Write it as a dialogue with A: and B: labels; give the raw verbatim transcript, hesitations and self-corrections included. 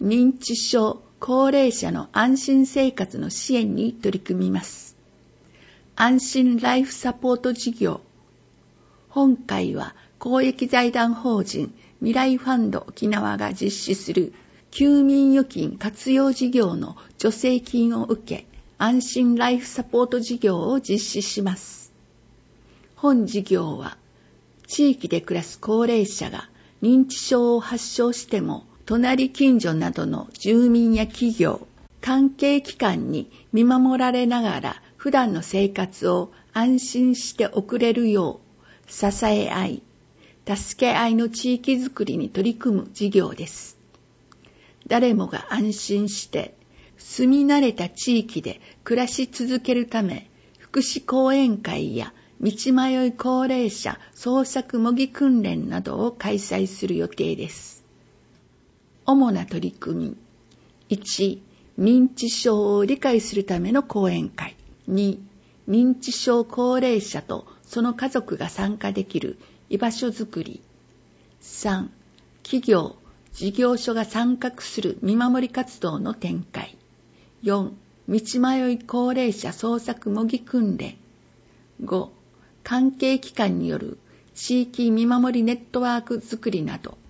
A: 認知症、高齢者の安心生活の支援に取り組みます。安心ライフサポート事業。本会は公益財団法人未来ファンド沖縄が実施する休眠預金活用事業の助成金を受け、安心ライフサポート事業を実施します。本事業は、地域で暮らす高齢者が認知症を発症しても、隣近所などの住民や企業、関係機関に見守られながら普段の生活を安心して送れるよう、支え合い、助け合いの地域づくりに取り組む事業です。誰もが安心して住み慣れた地域で暮らし続けるため、福祉講演会や道迷い高齢者捜索模擬訓練などを開催する予定です。主な取り組み。いち、認知症を理解するための講演会。に、認知症高齢者とその家族が参加できる居場所づくり。さん、企業、事業所が参画する見守り活動の展開。よん、道迷い高齢者捜索模擬訓練。ご、関係機関による地域見守りネットワークづくりなど。